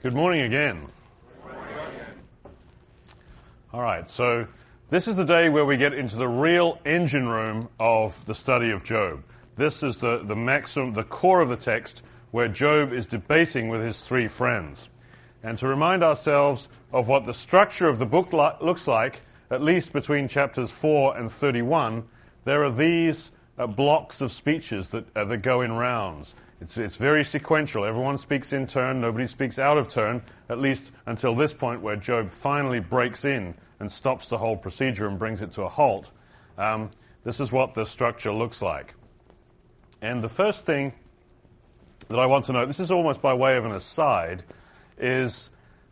Good morning again. All right, so this is the day where we get into the real engine room of the study of Job. This is the core of the text where Job is debating with his three friends. And to remind ourselves of what the structure of the book looks like, at least between chapters 4 and 31, there are these blocks of speeches that go in rounds. It's very sequential. Everyone speaks in turn. Nobody speaks out of turn, at least until this point where Job finally breaks in and stops the whole procedure and brings it to a halt. This is what the structure looks like. And the first thing that I want to note, this is almost by way of an aside, is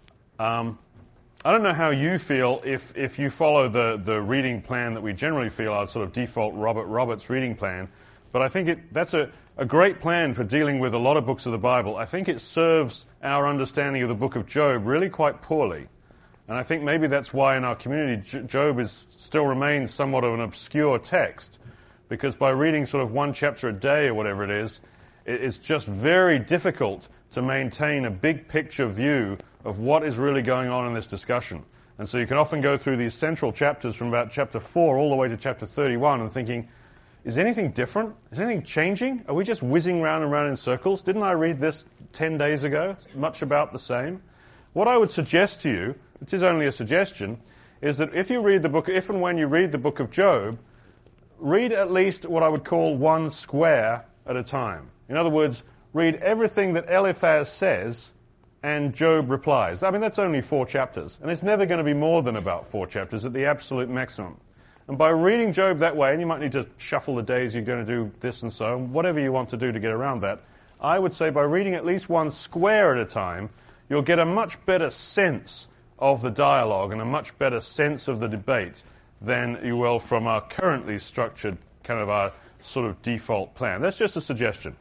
I don't know how you feel if you follow the reading plan that we generally feel our sort of default Robert Roberts reading plan, but I think that's a great plan for dealing with a lot of books of the Bible. I think it serves our understanding of the book of Job really quite poorly. And I think maybe that's why in our community Job still remains somewhat of an obscure text, because by reading sort of one chapter a day or whatever it is, it's just very difficult to maintain a big picture view of what is really going on in this discussion. And so you can often go through these central chapters from about chapter 4 all the way to chapter 31 and thinking, is anything different? Is anything changing? Are we just whizzing round and round in circles? Didn't I read this 10 days ago? Much about the same. What I would suggest to you, it is only a suggestion, is that if and when you read the book of Job, read at least what I would call one square at a time. In other words, read everything that Eliphaz says and Job replies. I mean, that's only 4 chapters, and it's never going to be more than about 4 chapters at the absolute maximum. And by reading Job that way, and you might need to shuffle the days you're going to do this and so, whatever you want to do to get around that, I would say by reading at least one square at a time, you'll get a much better sense of the dialogue and a much better sense of the debate than you will from our currently structured kind of our sort of default plan. That's just a suggestion.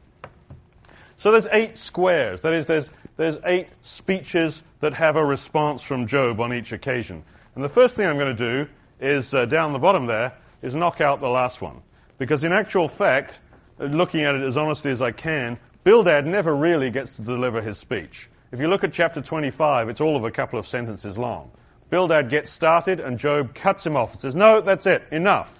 So there's 8 squares. That is, there's 8 speeches that have a response from Job on each occasion. And the first thing I'm going to do is, down the bottom there, is knock out the last one. Because in actual fact, looking at it as honestly as I can, Bildad never really gets to deliver his speech. If you look at chapter 25, it's all of a couple of sentences long. Bildad gets started and Job cuts him off and says, no, that's it, enough,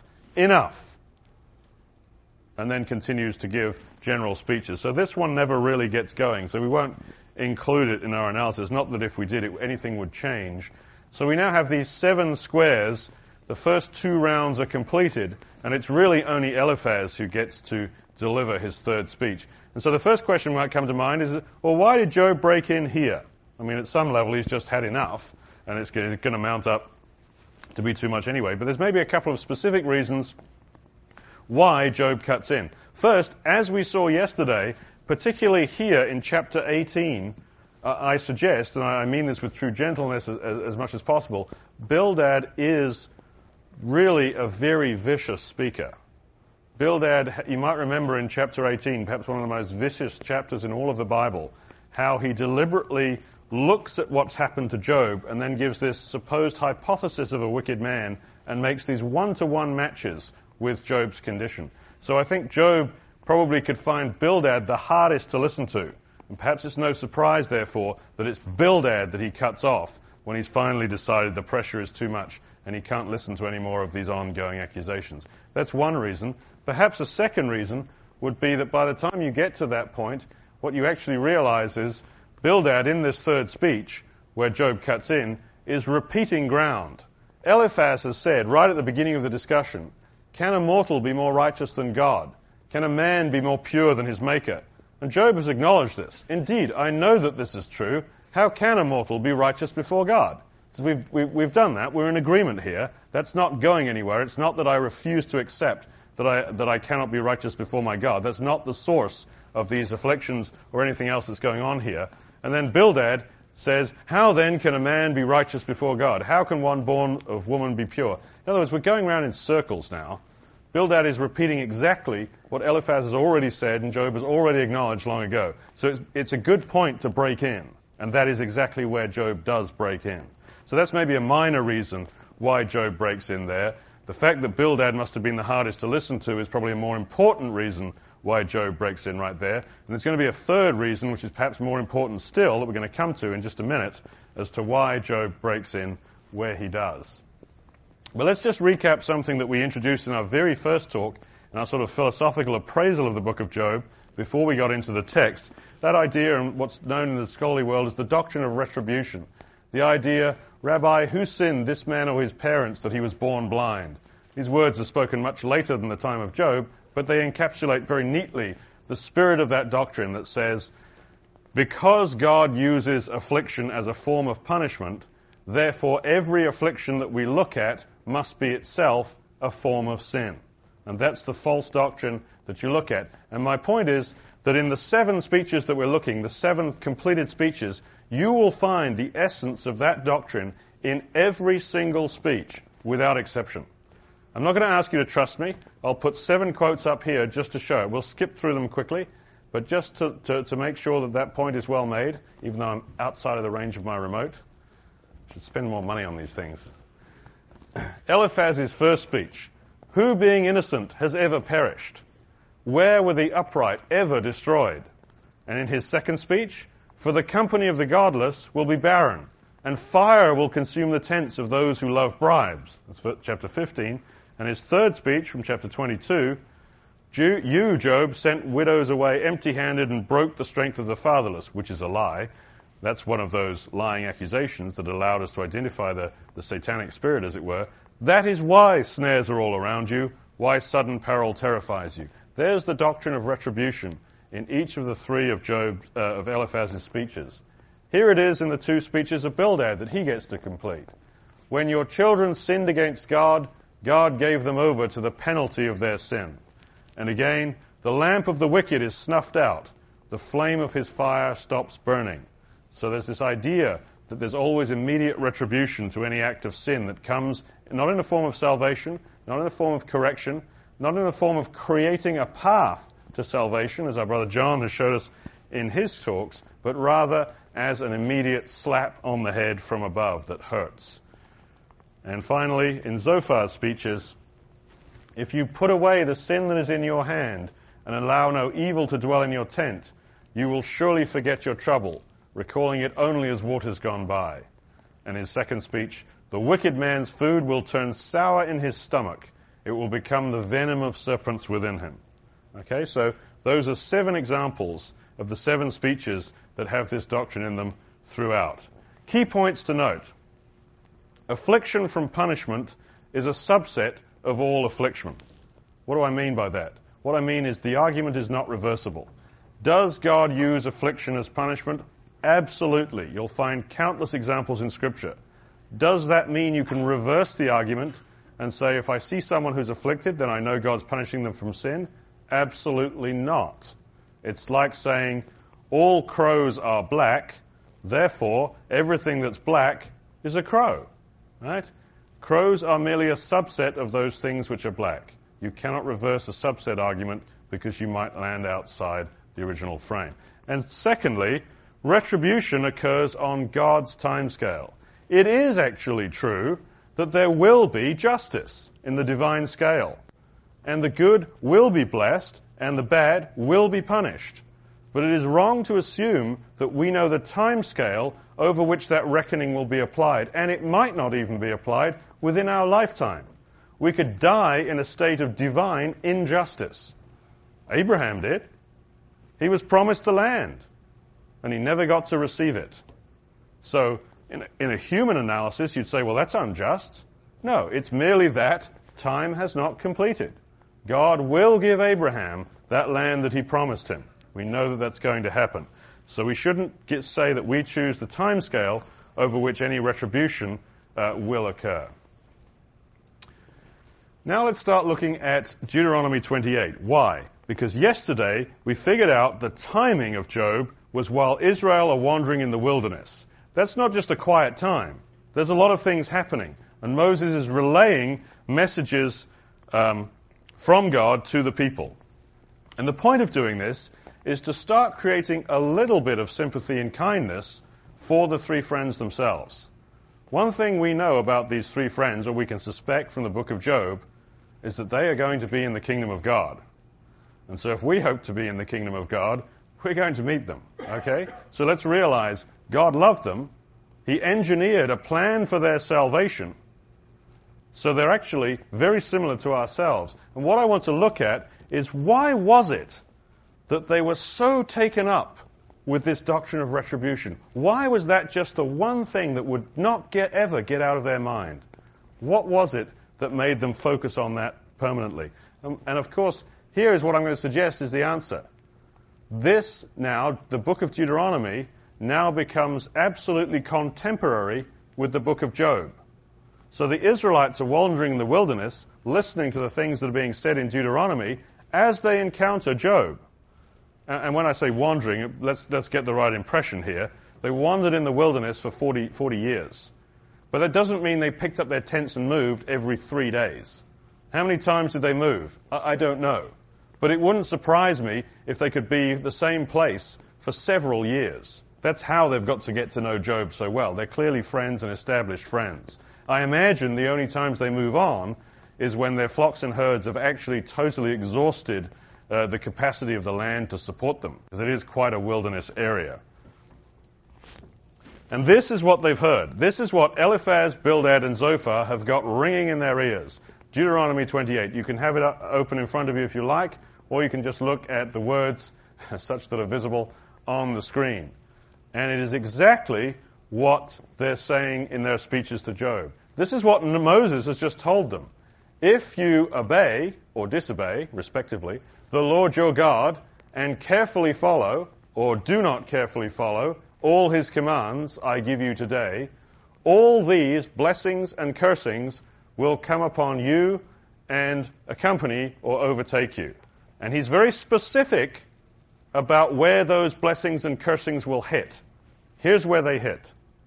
and then continues to give general speeches. So this one never really gets going, so we won't include it in our analysis. Not that if we did it, anything would change. So we now have these 7 squares. The first 2 rounds are completed, and it's really only Eliphaz who gets to deliver his third speech. And so the first question might come to mind is, well, why did Job break in here? I mean, at some level, he's just had enough, and it's going to mount up to be too much anyway. But there's maybe a couple of specific reasons why Job cuts in. First, as we saw yesterday, particularly here in chapter 18, I suggest, and I mean this with true gentleness as much as possible, Bildad is really a very vicious speaker. Bildad, you might remember in chapter 18, perhaps one of the most vicious chapters in all of the Bible, how he deliberately looks at what's happened to Job and then gives this supposed hypothesis of a wicked man and makes these one-to-one matches with Job's condition. So I think Job probably could find Bildad the hardest to listen to. And perhaps it's no surprise, therefore, that it's Bildad that he cuts off when he's finally decided the pressure is too much and he can't listen to any more of these ongoing accusations. That's one reason. Perhaps a second reason would be that by the time you get to that point, what you actually realize is Bildad, in this third speech, where Job cuts in, is repeating ground. Eliphaz has said, right at the beginning of the discussion, can a mortal be more righteous than God? Can a man be more pure than his Maker? And Job has acknowledged this. Indeed, I know that this is true. How can a mortal be righteous before God? So we've done that. We're in agreement here. That's not going anywhere. It's not that I refuse to accept that I cannot be righteous before my God. That's not the source of these afflictions or anything else that's going on here. And then Bildad says, how then can a man be righteous before God? How can one born of woman be pure? In other words, we're going around in circles now. Bildad is repeating exactly what Eliphaz has already said and Job has already acknowledged long ago. So it's a good point to break in, and that is exactly where Job does break in. So that's maybe a minor reason why Job breaks in there. The fact that Bildad must have been the hardest to listen to is probably a more important reason why Job breaks in right there. And there's going to be a third reason, which is perhaps more important still, that we're going to come to in just a minute, as to why Job breaks in where he does. But let's just recap something that we introduced in our very first talk, in our sort of philosophical appraisal of the book of Job, before we got into the text. That idea, and what's known in the scholarly world, is the doctrine of retribution. The idea, Rabbi, who sinned, this man or his parents, that he was born blind? These words are spoken much later than the time of Job, but they encapsulate very neatly the spirit of that doctrine that says, because God uses affliction as a form of punishment, therefore every affliction that we look at must be itself a form of sin. And that's the false doctrine that you look at. And my point is that in the 7 speeches that we're looking, the 7 completed speeches, you will find the essence of that doctrine in every single speech, without exception. I'm not going to ask you to trust me. I'll put 7 quotes up here just to show it. We'll skip through them quickly, but just to make sure that that point is well made, even though I'm outside of the range of my remote. I should spend more money on these things. Eliphaz's first speech. Who, being innocent, has ever perished? Where were the upright ever destroyed? And in his second speech, for the company of the godless will be barren, and fire will consume the tents of those who love bribes. That's chapter 15. And his third speech from chapter 22, you, Job, sent widows away empty-handed and broke the strength of the fatherless, which is a lie. That's one of those lying accusations that allowed us to identify the satanic spirit, as it were. That is why snares are all around you, why sudden peril terrifies you. There's the doctrine of retribution in each of the 3 of Eliphaz's speeches. Here it is in the 2 speeches of Bildad that he gets to complete. When your children sinned against God, God gave them over to the penalty of their sin. And again, the lamp of the wicked is snuffed out. The flame of his fire stops burning. So there's this idea that there's always immediate retribution to any act of sin that comes not in the form of salvation, not in the form of correction, not in the form of creating a path to salvation, as our brother John has showed us in his talks, but rather as an immediate slap on the head from above that hurts. And finally, in Zophar's speeches, if you put away the sin that is in your hand and allow no evil to dwell in your tent, you will surely forget your trouble, recalling it only as waters gone by. And his second speech, the wicked man's food will turn sour in his stomach. It will become the venom of serpents within him. Okay, so those are 7 examples of the 7 speeches that have this doctrine in them throughout. Key points to note. Affliction from punishment is a subset of all affliction. What do I mean by that? What I mean is the argument is not reversible. Does God use affliction as punishment? Absolutely. You'll find countless examples in Scripture. Does that mean you can reverse the argument and say, if I see someone who's afflicted, then I know God's punishing them from sin? Absolutely not. It's like saying, all crows are black, therefore everything that's black is a crow. Right? Crows are merely a subset of those things which are black. You cannot reverse a subset argument because you might land outside the original frame. And secondly, retribution occurs on God's timescale. It is actually true that there will be justice in the divine scale. And the good will be blessed and the bad will be punished. But it is wrong to assume that we know the timescale over which that reckoning will be applied. And it might not even be applied within our lifetime. We could die in a state of divine injustice. Abraham did. He was promised the land, and he never got to receive it. So, in a human analysis, you'd say, well, that's unjust. No, it's merely that time has not completed. God will give Abraham that land that he promised him. We know that that's going to happen. So we shouldn't say that we choose the time scale over which any retribution will occur. Now let's start looking at Deuteronomy 28. Why? Because yesterday we figured out the timing of Job was while Israel are wandering in the wilderness. That's not just a quiet time. There's a lot of things happening. And Moses is relaying messages from God to the people. And the point of doing this is to start creating a little bit of sympathy and kindness for the 3 friends themselves. One thing we know about these 3 friends, or we can suspect from the book of Job, is that they are going to be in the kingdom of God. And so if we hope to be in the kingdom of God, we're going to meet them. Okay? So let's realize God loved them. He engineered a plan for their salvation. So they're actually very similar to ourselves. And what I want to look at is, why was it that they were so taken up with this doctrine of retribution? Why was that just the one thing that would not ever get out of their mind? What was it that made them focus on that permanently? And of course, here is what I'm going to suggest is the answer. This now, the book of Deuteronomy, now becomes absolutely contemporary with the book of Job. So the Israelites are wandering in the wilderness, listening to the things that are being said in Deuteronomy as they encounter Job. And when I say wandering, let's get the right impression here. They wandered in the wilderness for 40 years. But that doesn't mean they picked up their tents and moved every 3 days. How many times did they move? I don't know. But it wouldn't surprise me if they could be the same place for several years. That's how they've got to get to know Job so well. They're clearly friends and established friends. I imagine the only times they move on is when their flocks and herds have actually totally exhausted the capacity of the land to support them, because it is quite a wilderness area. And this is what they've heard. This is what Eliphaz, Bildad, and Zophar have got ringing in their ears. Deuteronomy 28. You can have it open in front of you if you like, or you can just look at the words such that are visible on the screen. And it is exactly what they're saying in their speeches to Job. This is what Moses has just told them. If you obey, or disobey, respectively, the Lord your God, and carefully follow, or do not carefully follow, all his commands I give you today, all these blessings and cursings will come upon you and accompany or overtake you. And he's very specific about where those blessings and cursings will hit. Here's where they hit.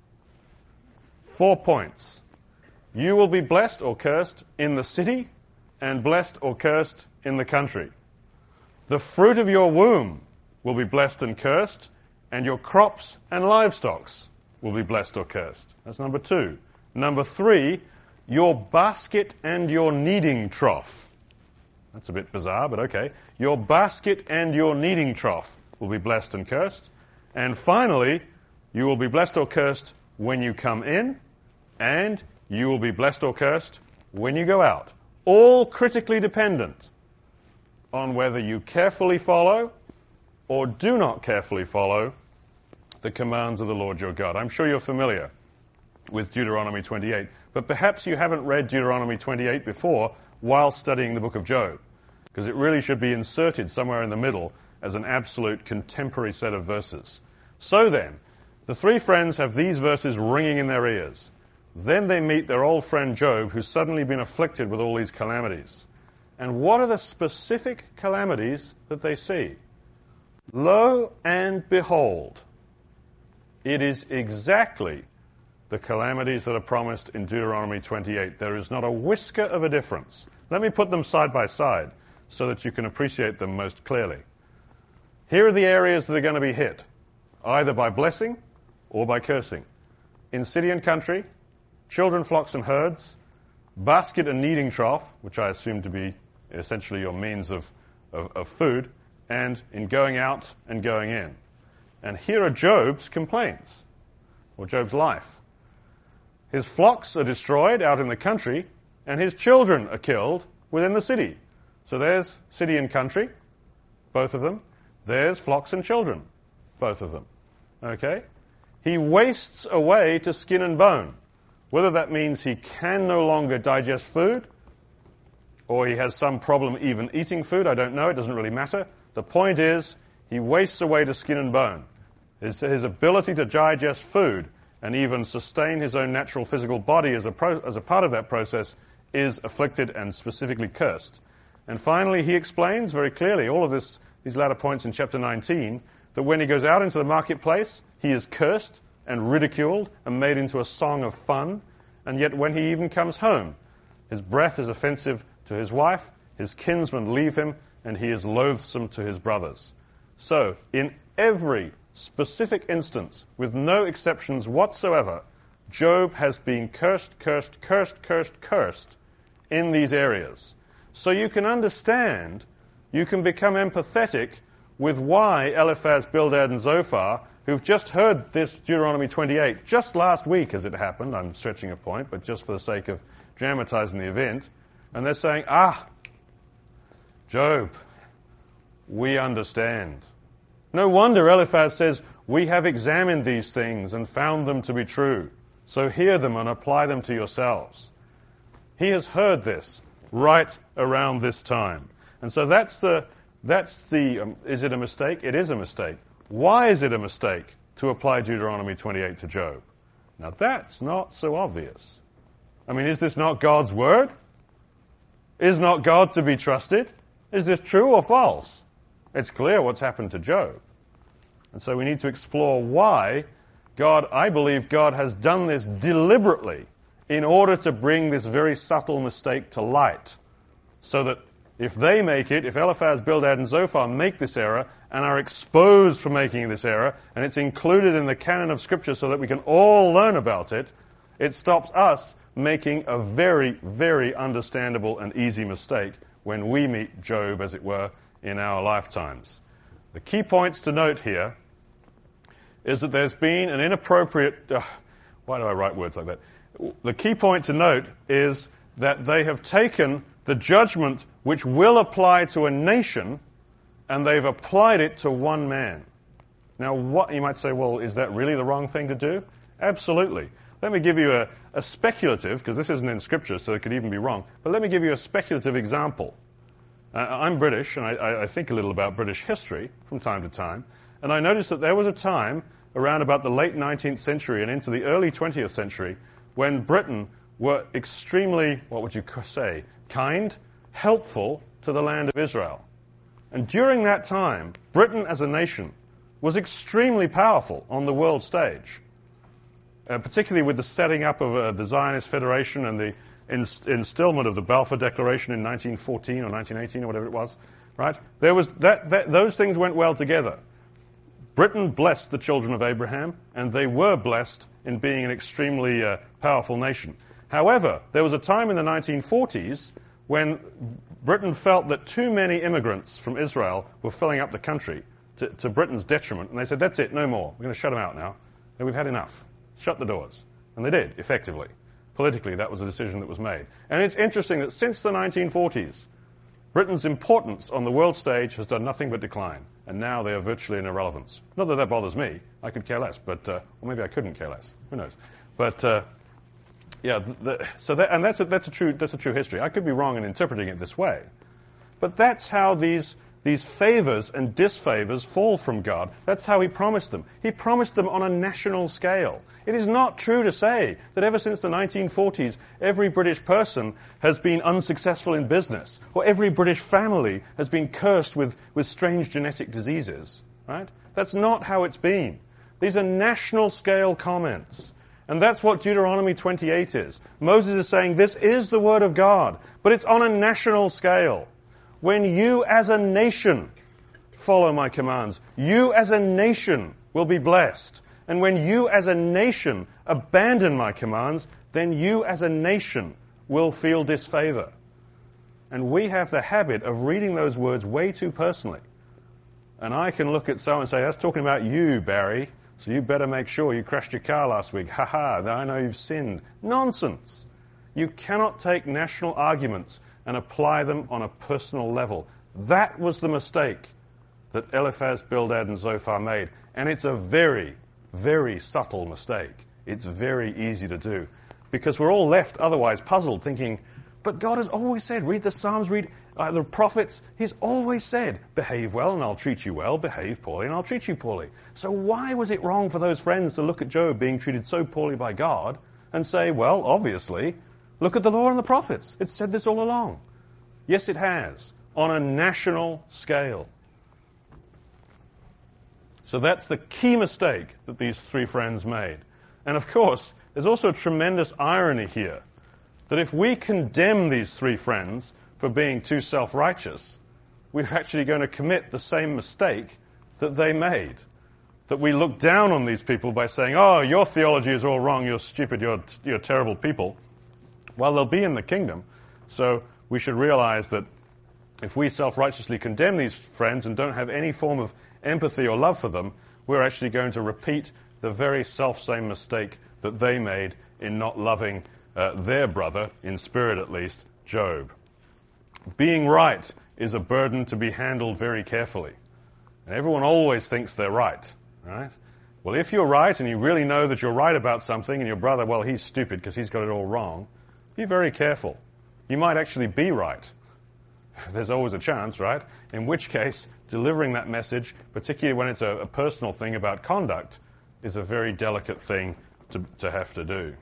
4 points. You will be blessed or cursed in the city, and blessed or cursed in the country. The fruit of your womb will be blessed and cursed, and your crops and livestock will be blessed or cursed. That's number 2. Number 3, your basket and your kneading trough. That's a bit bizarre, but okay. Your basket and your kneading trough will be blessed and cursed. And finally, you will be blessed or cursed when you come in, and you will be blessed or cursed when you go out. All critically dependent on whether you carefully follow or do not carefully follow the commands of the Lord your God. I'm sure you're familiar with Deuteronomy 28, but perhaps you haven't read Deuteronomy 28 before while studying the book of Job, because it really should be inserted somewhere in the middle as an absolute contemporary set of verses. So then, the 3 friends have these verses ringing in their ears. Then they meet their old friend Job, who's suddenly been afflicted with all these calamities. And what are the specific calamities that they see? Lo and behold, it is exactly the calamities that are promised in Deuteronomy 28. There is not a whisker of a difference. Let me put them side by side so that you can appreciate them most clearly. Here are the areas that are going to be hit, either by blessing or by cursing. In city and country, children, flocks, and herds, basket and kneading trough, which I assume to be essentially your means of food, and in going out and going in. And here are Job's complaints, or Job's life. His flocks are destroyed out in the country, and his children are killed within the city. So there's city and country, both of them. There's flocks and children, both of them. Okay? He wastes away to skin and bone. Whether that means he can no longer digest food, or he has some problem even eating food, I don't know. It doesn't really matter. The point is, he wastes away to skin and bone. His ability to digest food and even sustain his own natural physical body as a part of that process is afflicted and specifically cursed. And finally, he explains very clearly, all of these latter points in chapter 19, that when he goes out into the marketplace, he is cursed and ridiculed and made into a song of fun. And yet when he even comes home, his breath is offensive to his wife, his kinsmen leave him, and he is loathsome to his brothers. So, in every specific instance, with no exceptions whatsoever, Job has been cursed in these areas. So you can understand you can become empathetic with why Eliphaz, Bildad, and Zophar, who've just heard this Deuteronomy 28, just last week as it happened, I'm stretching a point, but just for the sake of dramatizing the event, and they're saying, Job, we understand. No wonder Eliphaz says, we have examined these things and found them to be true. So hear them and apply them to yourselves. He has heard this right around this time. And so is it a mistake? It is a mistake. Why is it a mistake to apply Deuteronomy 28 to Job? Now that's not so obvious. I mean, is this not God's word? Is not God to be trusted? Is this true or false? It's clear what's happened to Job. And so we need to explore why I believe God has done this deliberately in order to bring this very subtle mistake to light. So that if Eliphaz, Bildad, and Zophar make this error and are exposed for making this error, and it's included in the canon of Scripture so that we can all learn about it, it stops us making a very, very understandable and easy mistake when we meet Job, as it were, in our lifetimes. The key points to note here is that there's been an inappropriate... why do I write words like that? The key point to note is that they have taken the judgment which will apply to a nation and they've applied it to one man. Now, you might say, well, is that really the wrong thing to do? Absolutely. Let me give you a speculative, because this isn't in Scripture, so it could even be wrong, but let me give you a speculative example. I'm British, and I think a little about British history from time to time, and I noticed that there was a time around about the late 19th century and into the early 20th century when Britain were extremely, what would you say, kind, helpful to the land of Israel. And during that time, Britain as a nation was extremely powerful on the world stage. Particularly with the setting up of the Zionist Federation and the instillment of the Balfour Declaration in 1914 or 1918 or whatever it was, right? Those things went well together. Britain blessed the children of Abraham, and they were blessed in being an extremely powerful nation. However, there was a time in the 1940s when Britain felt that too many immigrants from Israel were filling up the country to Britain's detriment, and they said, that's it, no more. We're going to shut them out now. And we've had enough. Shut the doors. And they did, effectively. Politically, that was a decision that was made. And it's interesting that since the 1940s, Britain's importance on the world stage has done nothing but decline. And now they are virtually an irrelevance. Not that that bothers me. I could care less. Or maybe I couldn't care less. Who knows? But, that's a true history. I could be wrong in interpreting it this way. But that's how these favors and disfavors fall from God. That's how He promised them. He promised them on a national scale. It is not true to say that ever since the 1940s, every British person has been unsuccessful in business, or every British family has been cursed with strange genetic diseases. Right? That's not how it's been. These are national scale comments. And that's what Deuteronomy 28 is. Moses is saying this is the Word of God, but it's on a national scale. When you as a nation follow my commands, you as a nation will be blessed. And when you as a nation abandon my commands, then you as a nation will feel disfavor. And we have the habit of reading those words way too personally. And I can look at someone and say, that's talking about you, Barry, so you better make sure you crashed your car last week. Ha ha, I know you've sinned. Nonsense. You cannot take national arguments and apply them on a personal level. That was the mistake that Eliphaz, Bildad, and Zophar made. And it's a very, very subtle mistake. It's very easy to do. Because we're all left otherwise puzzled, thinking, but God has always said, read the Psalms, read the prophets. He's always said, behave well and I'll treat you well, behave poorly and I'll treat you poorly. So why was it wrong for those friends to look at Job being treated so poorly by God and say, well, obviously, look at the law and the prophets. It's said this all along. Yes, it has, on a national scale. So that's the key mistake that these three friends made. And of course, there's also a tremendous irony here, that if we condemn these three friends for being too self-righteous, we're actually going to commit the same mistake that they made. That we look down on these people by saying, oh, your theology is all wrong, you're stupid, you're terrible people. Well, they'll be in the kingdom. So we should realize that if we self-righteously condemn these friends and don't have any form of empathy or love for them, we're actually going to repeat the very self-same mistake that they made in not loving their brother, in spirit at least, Job. Being right is a burden to be handled very carefully. And everyone always thinks they're right, right? Well, if you're right and you really know that you're right about something and your brother, well, he's stupid because he's got it all wrong, be very careful. You might actually be right. There's always a chance, right? In which case, delivering that message, particularly when it's a personal thing about conduct, is a very delicate thing to have to do.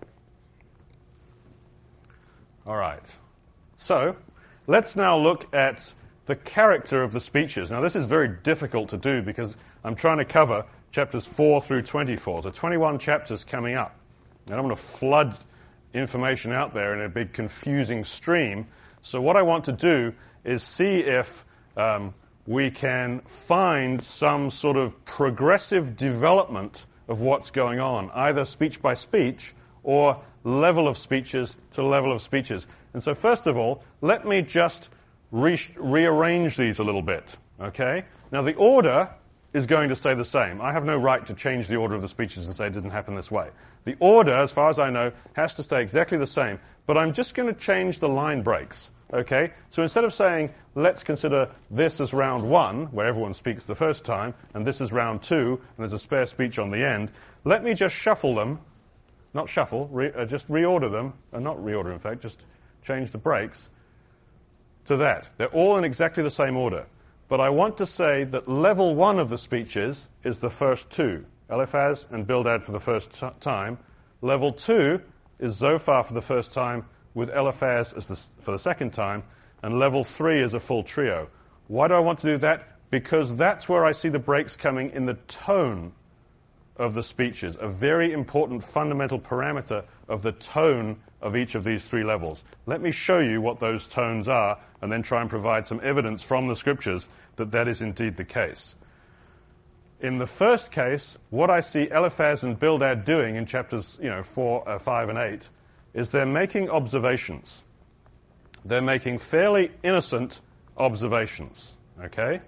All right. So, let's now look at the character of the speeches. Now, this is very difficult to do because I'm trying to cover chapters 4 through 24. So 21 chapters coming up. And I don't want to flood information out there in a big confusing stream. So what I want to do is see if we can find some sort of progressive development of what's going on, either speech by speech or level of speeches to level of speeches. And so first of all, let me just rearrange these a little bit, okay? Now the order is going to stay the same. I have no right to change the order of the speeches and say it didn't happen this way. The order, as far as I know, has to stay exactly the same, but I'm just going to change the line breaks, okay? So instead of saying, let's consider this as round 1, where everyone speaks the first time, and this is round 2, and there's a spare speech on the end, let me just shuffle them, not shuffle, just reorder them, not reorder in fact, just change the breaks to that. They're all in exactly the same order. But I want to say that level 1 of the speeches is the first 2. Eliphaz and Bildad for the first time. Level 2 is Zophar for the first time with Eliphaz for the second time. And level 3 is a full trio. Why do I want to do that? Because that's where I see the breaks coming in the tone of the speeches, a very important fundamental parameter of the tone of each of these 3 levels. Let me show you what those tones are and then try and provide some evidence from the scriptures that that is indeed the case. In the first case, what I see Eliphaz and Bildad doing in chapters 4, 5, and 8 is they're making observations. They're making fairly innocent observations, okay?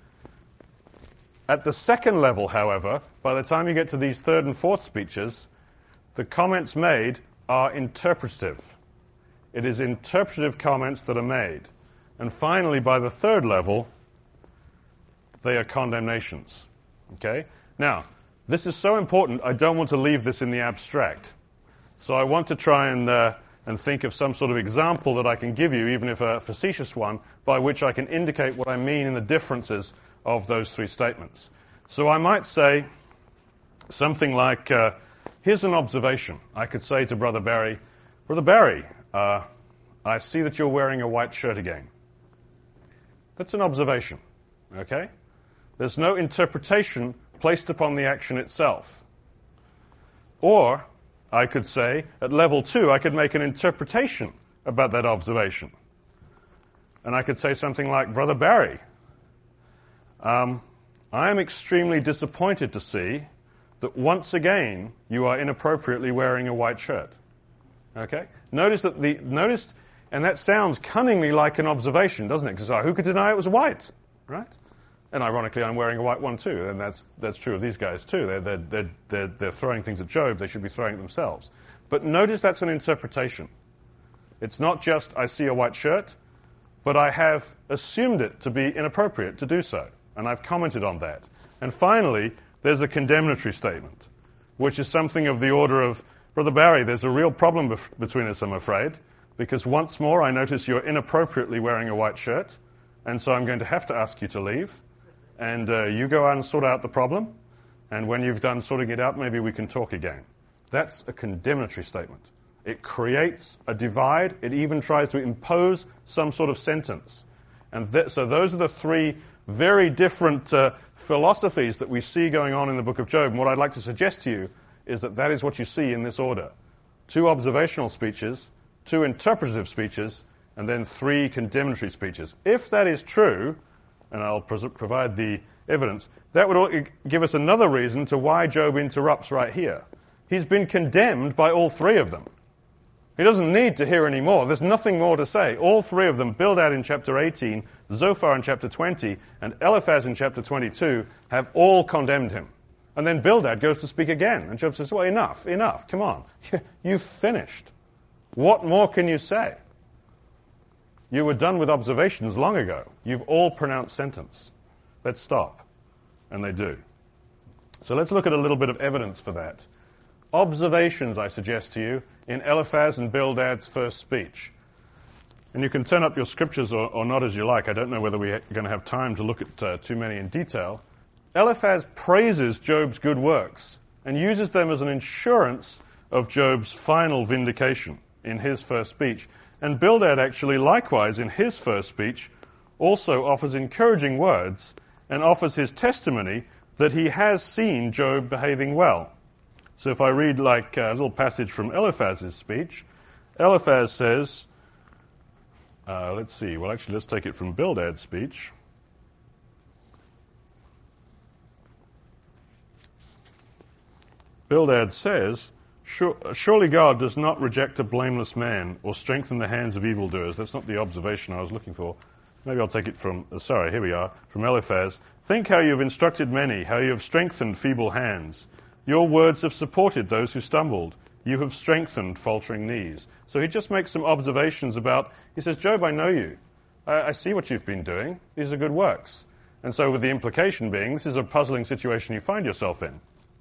At the second level, however, by the time you get to these third and fourth speeches, the comments made are interpretative. It is interpretative comments that are made. And finally, by the third level, they are condemnations. Okay? Now, this is so important, I don't want to leave this in the abstract. So I want to try and think of some sort of example that I can give you, even if a facetious one, by which I can indicate what I mean in the differences of those 3 statements. So I might say something like, here's an observation. I could say to Brother Barry, Brother Barry, I see that you're wearing a white shirt again. That's an observation, okay? There's no interpretation placed upon the action itself. Or, I could say, at level 2, I could make an interpretation about that observation. And I could say something like, Brother Barry, I am extremely disappointed to see that once again you are inappropriately wearing a white shirt. Okay? Notice, and that sounds cunningly like an observation, doesn't it? Because who could deny it was white, right? And ironically, I'm wearing a white one too, and that's true of these guys too. They're throwing things at Job; they should be throwing it themselves. But notice that's an interpretation. It's not just I see a white shirt, but I have assumed it to be inappropriate to do so. And I've commented on that. And finally, there's a condemnatory statement, which is something of the order of, Brother Barry, there's a real problem between us, I'm afraid, because once more I notice you're inappropriately wearing a white shirt, and so I'm going to have to ask you to leave, and you go out and sort out the problem, and when you've done sorting it out, maybe we can talk again. That's a condemnatory statement. It creates a divide. It even tries to impose some sort of sentence. And so those are the 3 very different philosophies that we see going on in the book of Job. And what I'd like to suggest to you is that that is what you see in this order. 2 observational speeches, 2 interpretative speeches, and then 3 condemnatory speeches. If that is true, and I'll provide the evidence, that would give us another reason to why Job interrupts right here. He's been condemned by all 3 of them. He doesn't need to hear any more. There's nothing more to say. All three of them, Bildad in chapter 18, Zophar in chapter 20, and Eliphaz in chapter 22, have all condemned him. And then Bildad goes to speak again. And Job says, well, enough, come on. You've finished. What more can you say? You were done with observations long ago. You've all pronounced sentence. Let's stop. And they do. So let's look at a little bit of evidence for that. Observations, I suggest to you, in Eliphaz and Bildad's first speech. And you can turn up your scriptures or not as you like. I don't know whether we're going to have time to look at too many in detail. Eliphaz praises Job's good works and uses them as an insurance of Job's final vindication in his first speech. And Bildad actually, likewise, in his first speech, also offers encouraging words and offers his testimony that he has seen Job behaving well. So if I read like a little passage from Eliphaz's speech, Eliphaz says, let's take it from Bildad's speech. Bildad says, surely God does not reject a blameless man or strengthen the hands of evildoers. That's not the observation I was looking for. Maybe I'll take it from, here we are, from Eliphaz. Think how you have instructed many, how you have strengthened feeble hands. Your words have supported those who stumbled. You have strengthened faltering knees. So he just makes some observations about, he says, Job, I know you. I see what you've been doing. These are good works. And so with the implication being, this is a puzzling situation you find yourself in.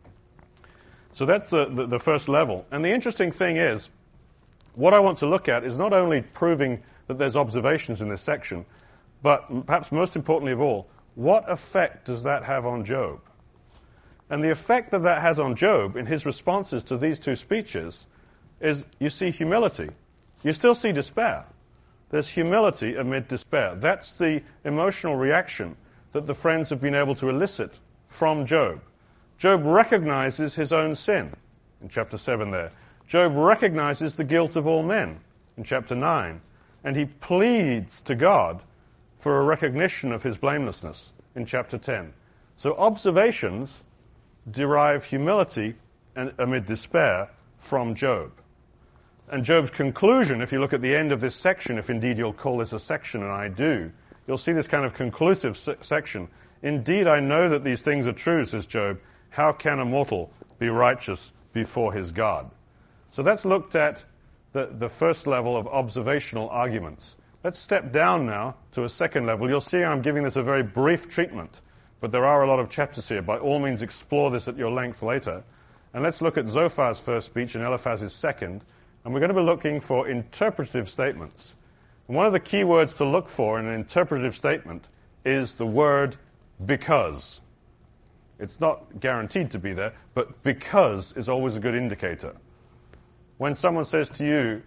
So that's the first level. And the interesting thing is, what I want to look at is not only proving that there's observations in this section, but perhaps most importantly of all, what effect does that have on Job? And the effect that that has on Job in his responses to these two speeches is you see humility. You still see despair. There's humility amid despair. That's the emotional reaction that the friends have been able to elicit from Job. Job recognizes his own sin in chapter 7 there. Job recognizes the guilt of all men in chapter 9. And he pleads to God for a recognition of his blamelessness in chapter 10. So observations derive humility amid despair from Job. And Job's conclusion, if you look at the end of this section, if indeed you'll call this a section, and I do, you'll see this kind of conclusive section. Indeed, I know that these things are true, says Job. How can a mortal be righteous before his God? So that's looked at the first level of observational arguments. Let's step down now to a second level. You'll see I'm giving this a very brief treatment, but there are a lot of chapters here. By all means, explore this at your length later. And let's look at Zophar's first speech and Eliphaz's second. And we're going to be looking for interpretative statements. And one of the key words to look for in an interpretative statement is the word because. It's not guaranteed to be there, but because is always a good indicator. When someone says to you,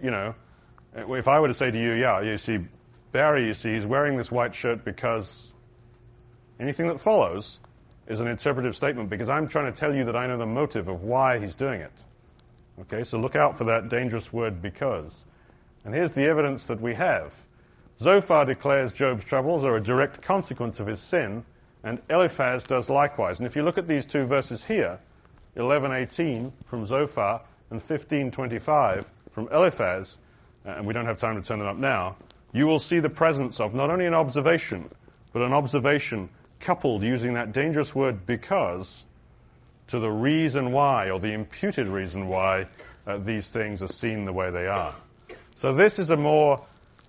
if I were to say to you, you see, Barry, he's wearing this white shirt because anything that follows is an interpretive statement because I'm trying to tell you that I know the motive of why he's doing it. Okay, so look out for that dangerous word because. And here's the evidence that we have. Zophar declares Job's troubles are a direct consequence of his sin, and Eliphaz does likewise. And if you look at these two verses here, 11:18 from Zophar and 15:25 from Eliphaz, and we don't have time to turn them up now, you will see the presence of not only an observation, but an observation coupled using that dangerous word because to the reason why, or the imputed reason why, these things are seen the way they are. So this is a more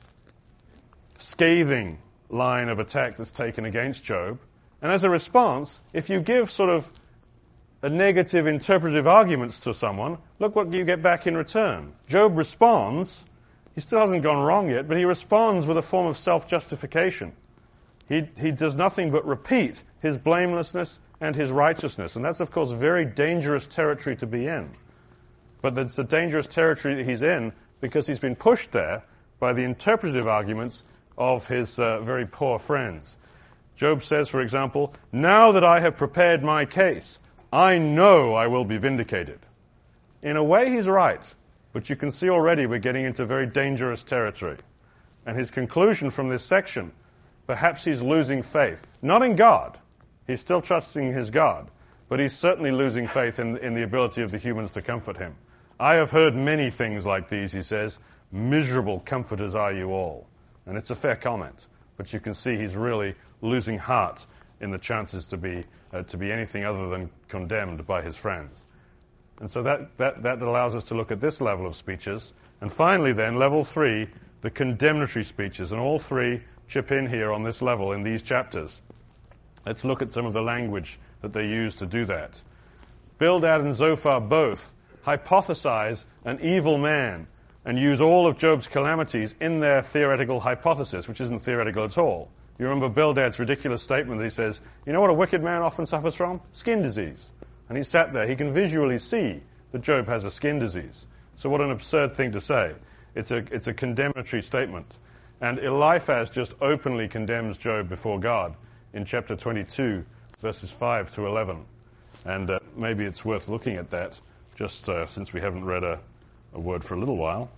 scathing line of attack that's taken against Job. And as a response, if you give sort of a negative interpretive arguments to someone, look what you get back in return. Job responds. He still hasn't gone wrong yet, but he responds with a form of self-justification. He does nothing but repeat his blamelessness and his righteousness. And that's, of course, very dangerous territory to be in. But it's the dangerous territory that he's in because he's been pushed there by the interpretive arguments of his very poor friends. Job says, for example, now that I have prepared my case, I know I will be vindicated. In a way, he's right. But you can see already we're getting into very dangerous territory. And his conclusion from this section, perhaps he's losing faith. Not in God. He's still trusting his God. But he's certainly losing faith in the ability of the humans to comfort him. I have heard many things like these, he says. Miserable comforters are you all. And it's a fair comment, but you can see he's really losing heart in the chances to be anything other than condemned by his friends. And so that allows us to look at this level of speeches. And finally then, level 3, the condemnatory speeches. And all three chip in here on this level in these chapters. Let's look at some of the language that they use to do that. Bildad and Zophar both hypothesize an evil man and use all of Job's calamities in their theoretical hypothesis, which isn't theoretical at all. You remember Bildad's ridiculous statement that he says, you know what a wicked man often suffers from? Skin disease. And he sat there. He can visually see that Job has a skin disease. So what an absurd thing to say. It's a condemnatory statement. And Eliphaz just openly condemns Job before God in chapter 22, verses 5 to 11. And maybe it's worth looking at that, just since we haven't read a word for a little while.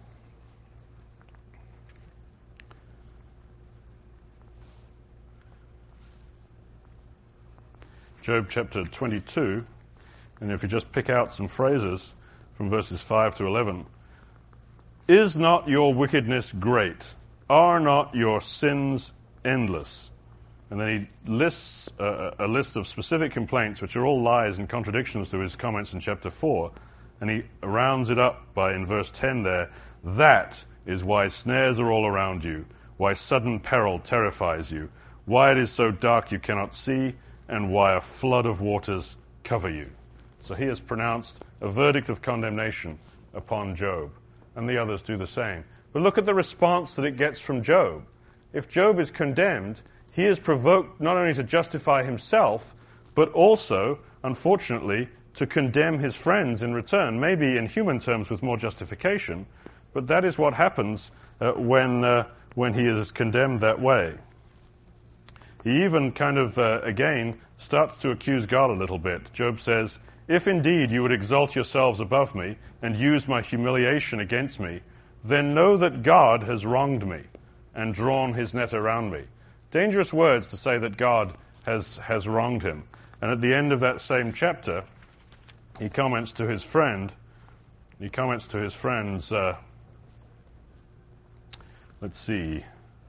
Job chapter 22, and if you just pick out some phrases from verses 5 to 11. Is not your wickedness great? Are not your sins endless? And then he lists a list of specific complaints, which are all lies and contradictions to his comments in chapter 4. And he rounds it up by, in verse 10 there, that is why snares are all around you, why sudden peril terrifies you, why it is so dark you cannot see, and why a flood of waters cover you. So he has pronounced a verdict of condemnation upon Job, and the others do the same. But look at the response that it gets from Job. If Job is condemned, he is provoked not only to justify himself, but also, unfortunately, to condemn his friends in return, maybe in human terms with more justification, but that is what happens when he is condemned that way. He even kind of, again, starts to accuse God a little bit. Job says, if indeed you would exalt yourselves above me and use my humiliation against me, then know that God has wronged me and drawn his net around me. Dangerous words to say that God has wronged him. And at the end of that same chapter, he comments to his friends, let's see,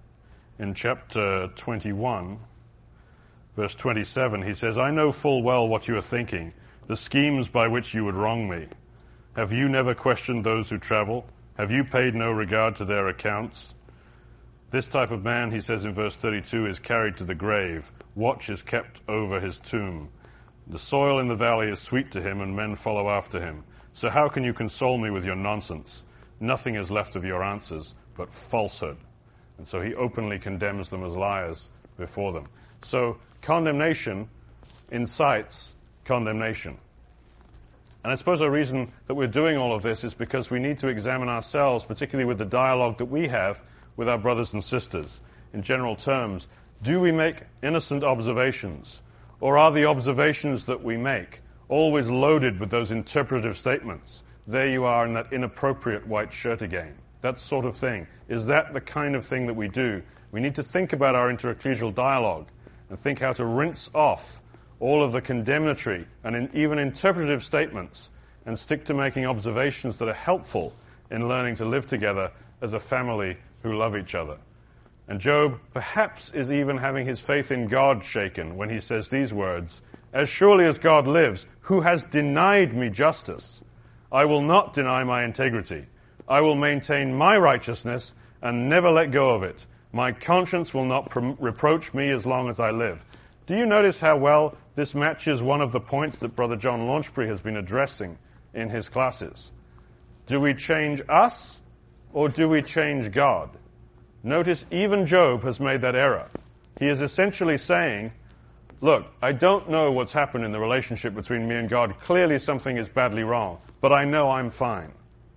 in chapter 21, verse 27, he says, I know full well what you are thinking, the schemes by which you would wrong me. Have you never questioned those who travel? Have you paid no regard to their accounts? This type of man, he says in verse 32, is carried to the grave. Watch is kept over his tomb. The soil in the valley is sweet to him, and men follow after him. So how can you console me with your nonsense? Nothing is left of your answers but falsehood. And so he openly condemns them as liars before them. So condemnation incites condemnation. And I suppose the reason that we're doing all of this is because we need to examine ourselves, particularly with the dialogue that we have with our brothers and sisters. In general terms, do we make innocent observations? Or are the observations that we make always loaded with those interpretative statements? There you are in that inappropriate white shirt again. That sort of thing. Is that the kind of thing that we do? We need to think about our interecclesial dialogue and think how to rinse off all of the condemnatory and even interpretative statements and stick to making observations that are helpful in learning to live together as a family who love each other. And Job perhaps is even having his faith in God shaken when he says these words, as surely as God lives, who has denied me justice, I will not deny my integrity. I will maintain my righteousness and never let go of it. My conscience will not reproach me as long as I live. Do you notice how well this matches one of the points that Brother John Launchbury has been addressing in his classes? Do we change us or do we change God? Notice even Job has made that error. He is essentially saying, look, I don't know what's happened in the relationship between me and God. Clearly something is badly wrong, but I know I'm fine.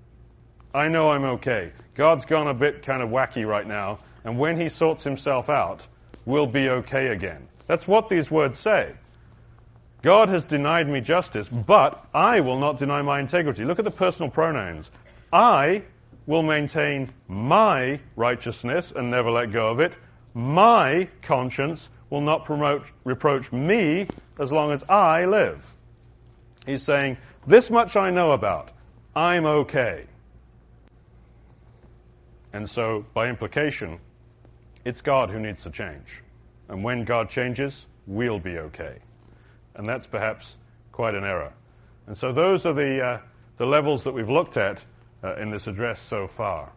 I know I'm okay. God's gone a bit kind of wacky right now, and when he sorts himself out, we'll be okay again. That's what these words say. God has denied me justice, but I will not deny my integrity. Look at the personal pronouns. I will maintain my righteousness and never let go of it. My conscience will not reproach me as long as I live. He's saying, this much I know about. I'm okay. And so, by implication, it's God who needs to change. And when God changes, we'll be okay. And that's perhaps quite an error. And so those are the levels that we've looked at in this address so far.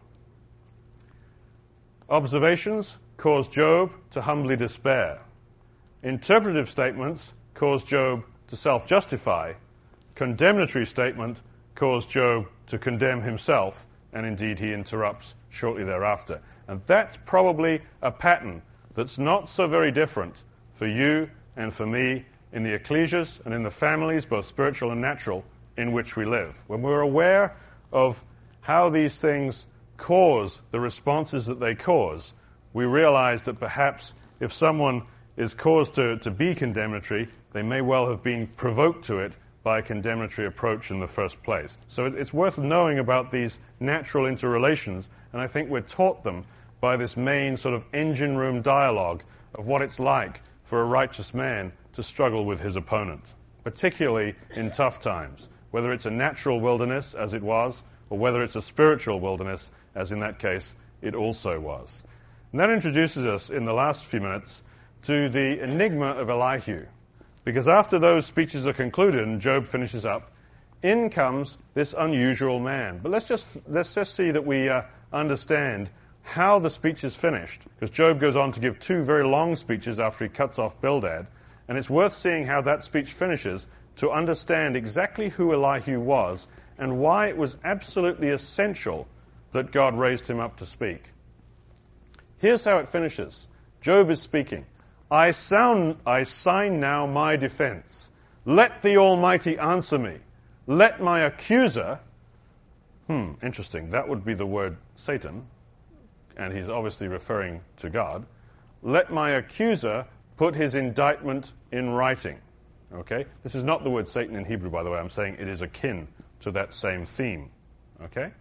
Observations cause Job to humbly despair. Interpretive statements cause Job to self-justify. Condemnatory statement cause Job to condemn himself, and indeed he interrupts shortly thereafter. And that's probably a pattern that's not so very different for you and for me in the ecclesias and in the families, both spiritual and natural, in which we live. When we're aware of how these things cause the responses that they cause, we realize that perhaps if someone is caused to be condemnatory, they may well have been provoked to it by a condemnatory approach in the first place. So it's worth knowing about these natural interrelations, and I think we're taught them by this main sort of engine room dialogue of what it's like for a righteous man to struggle with his opponent, particularly in tough times, whether it's a natural wilderness, as it was, or whether it's a spiritual wilderness, as in that case it also was. And that introduces us, in the last few minutes, to the enigma of Elihu. Because after those speeches are concluded and Job finishes up, in comes this unusual man. But let's just see that we understand how the speech is finished. Because Job goes on to give two very long speeches after he cuts off Bildad. And it's worth seeing how that speech finishes to understand exactly who Elihu was and why it was absolutely essential that God raised him up to speak. Here's how it finishes. Job is speaking. I sign now my defense. Let the Almighty answer me. Let my accuser, interesting, that would be the word Satan, and he's obviously referring to God. Let my accuser put his indictment in writing. Okay? This is not the word Satan in Hebrew, by the way. I'm saying it is akin to that same theme. Okay?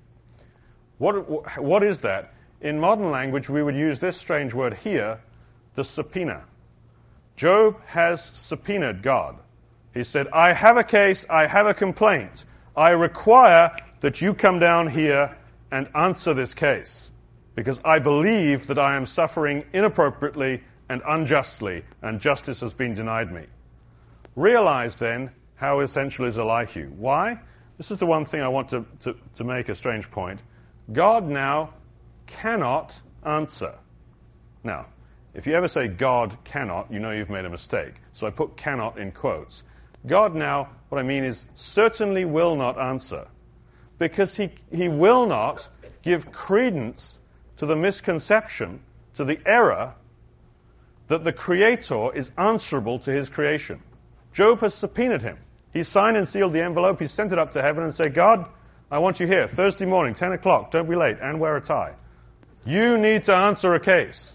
What is that? In modern language, we would use this strange word here, the subpoena. Job has subpoenaed God. He said, I have a case, I have a complaint. I require that you come down here and answer this case, because I believe that I am suffering inappropriately and unjustly, and justice has been denied me. Realize then how essential is Elihu. Why? This is the one thing I want to make a strange point. God now cannot answer. Now, if you ever say God cannot, you know you've made a mistake. So I put cannot in quotes. God now, what I mean is, certainly will not answer. Because he will not give credence to the misconception, to the error, that the Creator is answerable to his creation. Job has subpoenaed him. He signed and sealed the envelope. He sent it up to heaven and said, God, I want you here, Thursday morning, 10 o'clock, don't be late, and wear a tie. You need to answer a case.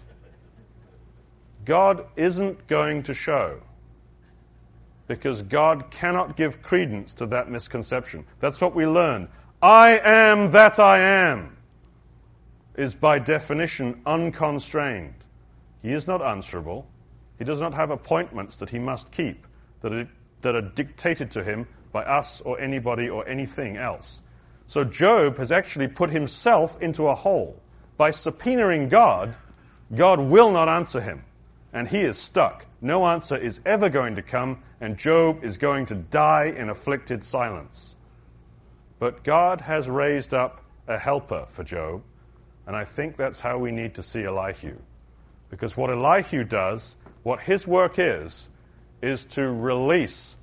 God isn't going to show, because God cannot give credence to that misconception. That's what we learn. I am that I am is by definition unconstrained. He is not answerable. He does not have appointments that he must keep that are dictated to him by us or anybody or anything else. So Job has actually put himself into a hole. By subpoenaing God, God will not answer him. And he is stuck. No answer is ever going to come, and Job is going to die in afflicted silence. But God has raised up a helper for Job, and I think that's how we need to see Elihu. Because what Elihu does, what his work is to release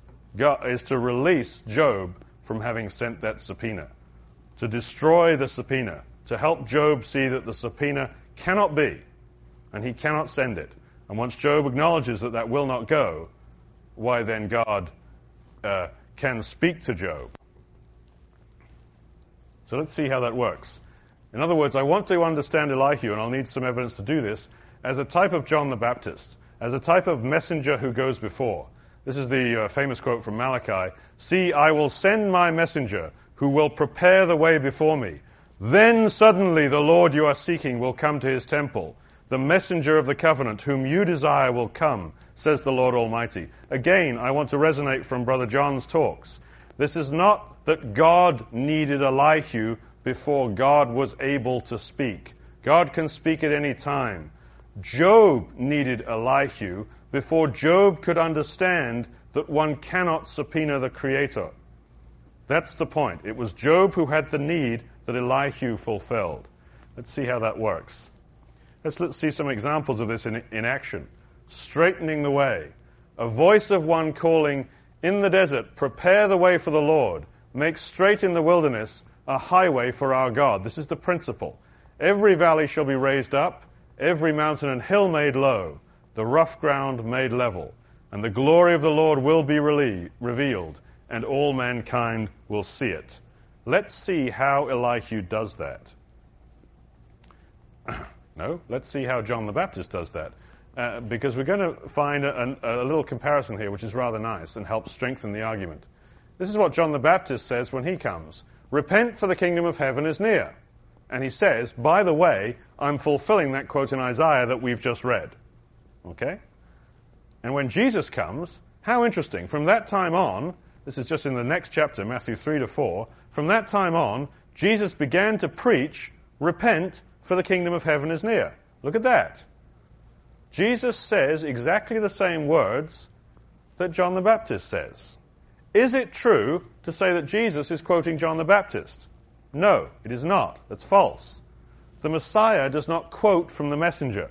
Job from having sent that subpoena, to destroy the subpoena, to help Job see that the subpoena cannot be, and he cannot send it. And once Job acknowledges that that will not go, why then God can speak to Job. So let's see how that works. In other words, I want to understand Elihu, and I'll need some evidence to do this, as a type of John the Baptist, as a type of messenger who goes before. This is the famous quote from Malachi. See, I will send my messenger who will prepare the way before me. Then suddenly the Lord you are seeking will come to his temple. The messenger of the covenant whom you desire will come, says the Lord Almighty. Again, I want to resonate from Brother John's talks. This is not that God needed Elihu before God was able to speak. God can speak at any time. Job needed Elihu before Job could understand that one cannot subpoena the Creator. That's the point. It was Job who had the need that Elihu fulfilled. Let's see how that works. Let's see some examples of this in action. Straightening the way. A voice of one calling, in the desert, prepare the way for the Lord. Make straight in the wilderness a highway for our God. This is the principle. Every valley shall be raised up, every mountain and hill made low, the rough ground made level. And the glory of the Lord will be revealed, and all mankind will see it. Let's see how Elihu does that. No, let's see how John the Baptist does that. Because we're going to find a little comparison here which is rather nice and helps strengthen the argument. This is what John the Baptist says when he comes. Repent, for the kingdom of heaven is near. And he says, by the way, I'm fulfilling that quote in Isaiah that we've just read. Okay? And when Jesus comes, how interesting. From that time on, this is just in the next chapter, Matthew 3 to 4, from that time on, Jesus began to preach, repent, for the kingdom of heaven is near. Look at that. Jesus says exactly the same words that John the Baptist says. Is it true to say that Jesus is quoting John the Baptist? No, it is not. That's false. The Messiah does not quote from the messenger.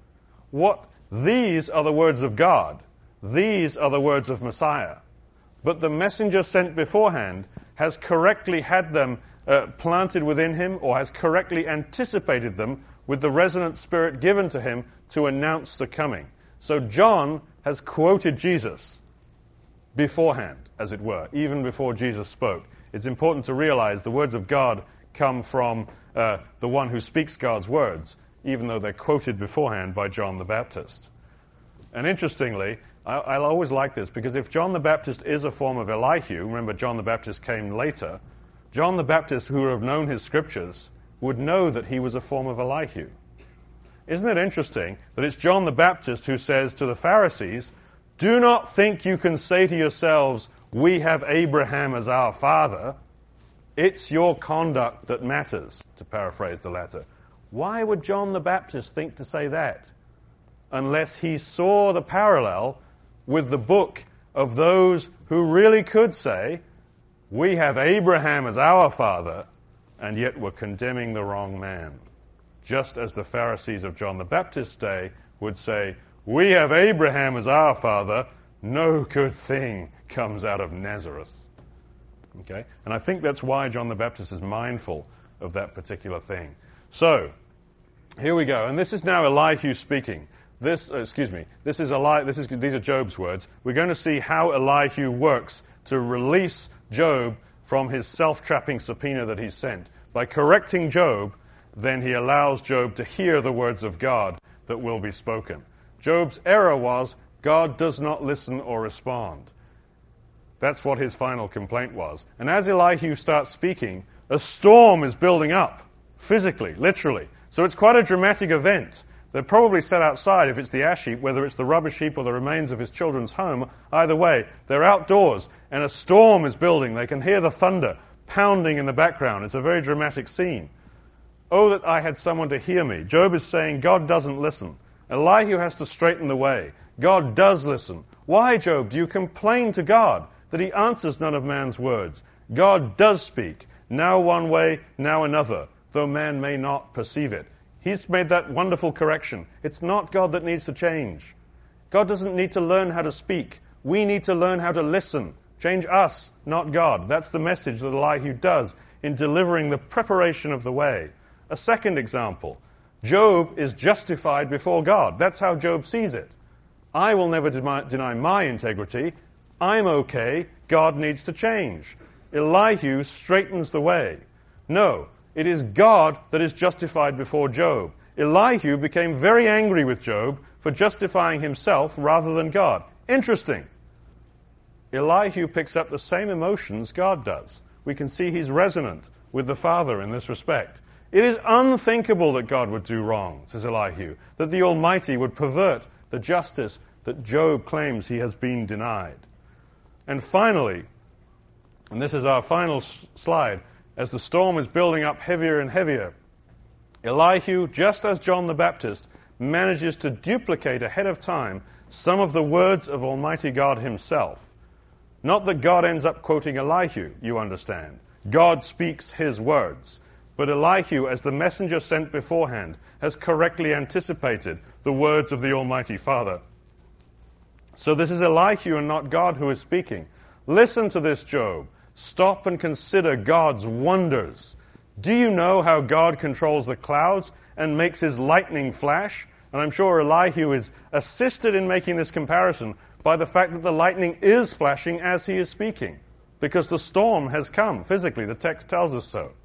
These are the words of God. These are the words of Messiah. But the messenger sent beforehand has correctly had them planted within him, or has correctly anticipated them with the resonant spirit given to him to announce the coming. So John has quoted Jesus beforehand, as it were, even before Jesus spoke. It's important to realize the words of God come from the one who speaks God's words, even though they're quoted beforehand by John the Baptist. And interestingly, I'll always like this, because if John the Baptist is a form of Elihu, remember John the Baptist came later, John the Baptist, who would have known his scriptures, would know that he was a form of Elihu. Isn't it interesting that it's John the Baptist who says to the Pharisees, do not think you can say to yourselves, we have Abraham as our father. It's your conduct that matters, to paraphrase the latter. Why would John the Baptist think to say that? Unless he saw the parallel with the book of those who really could say, we have Abraham as our father, and yet were condemning the wrong man. Just as the Pharisees of John the Baptist's day would say, we have Abraham as our father, no good thing comes out of Nazareth. Okay? And I think that's why John the Baptist is mindful of that particular thing. So, here we go. And this is now Elihu speaking. These are Job's words. We're going to see how Elihu works to release Job from his self-trapping subpoena that he's sent. By correcting Job, then he allows Job to hear the words of God that will be spoken. Job's error was, God does not listen or respond. That's what his final complaint was. And as Elihu starts speaking, a storm is building up, physically, literally. So it's quite a dramatic event. They're probably set outside if it's the ash heap, whether it's the rubbish heap or the remains of his children's home. Either way, they're outdoors, and a storm is building. They can hear the thunder pounding in the background. It's a very dramatic scene. Oh, that I had someone to hear me. Job is saying God doesn't listen. Elihu has to straighten the way. God does listen. Why, Job, do you complain to God that he answers none of man's words? God does speak, now one way, now another, though man may not perceive it. He's made that wonderful correction. It's not God that needs to change. God doesn't need to learn how to speak. We need to learn how to listen. Change us, not God. That's the message that Elihu does in delivering the preparation of the way. A second example. Job is justified before God. That's how Job sees it. I will never deny my integrity. I'm okay. God needs to change. Elihu straightens the way. No, it is God that is justified before Job. Elihu became very angry with Job for justifying himself rather than God. Interesting. Elihu picks up the same emotions God does. We can see he's resonant with the Father in this respect. It is unthinkable that God would do wrong, says Elihu, that the Almighty would pervert the justice that Job claims he has been denied. And finally, And this is our final slide. As the storm is building up heavier and heavier, Elihu, just as John the Baptist, manages to duplicate ahead of time some of the words of Almighty God himself. Not that God ends up quoting Elihu, you understand. God speaks his words. But Elihu, as the messenger sent beforehand, has correctly anticipated the words of the Almighty Father. So this is Elihu and not God who is speaking. Listen to this, Job. Stop and consider God's wonders. Do you know how God controls the clouds and makes his lightning flash? And I'm sure Elihu is assisted in making this comparison by the fact that the lightning is flashing as he is speaking, because the storm has come physically. The text tells us so.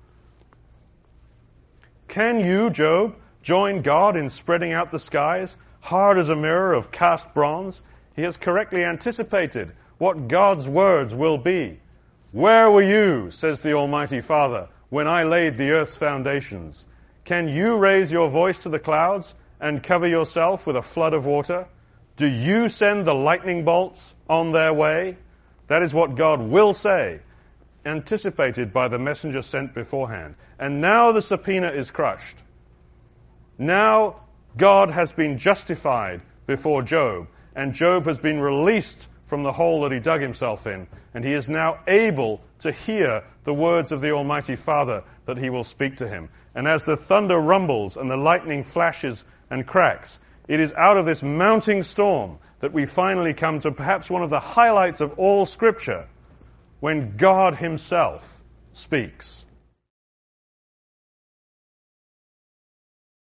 Can you, Job, join God in spreading out the skies, hard as a mirror of cast bronze? He has correctly anticipated what God's words will be. Where were you, says the Almighty Father, when I laid the earth's foundations? Can you raise your voice to the clouds and cover yourself with a flood of water? Do you send the lightning bolts on their way? That is what God will say, anticipated by the messenger sent beforehand. And now the subpoena is crushed. Now God has been justified before Job, and Job has been released from the hole that he dug himself in, and he is now able to hear the words of the Almighty Father that he will speak to him. And as the thunder rumbles and the lightning flashes and cracks, it is out of this mounting storm that we finally come to perhaps one of the highlights of all Scripture, when God himself speaks.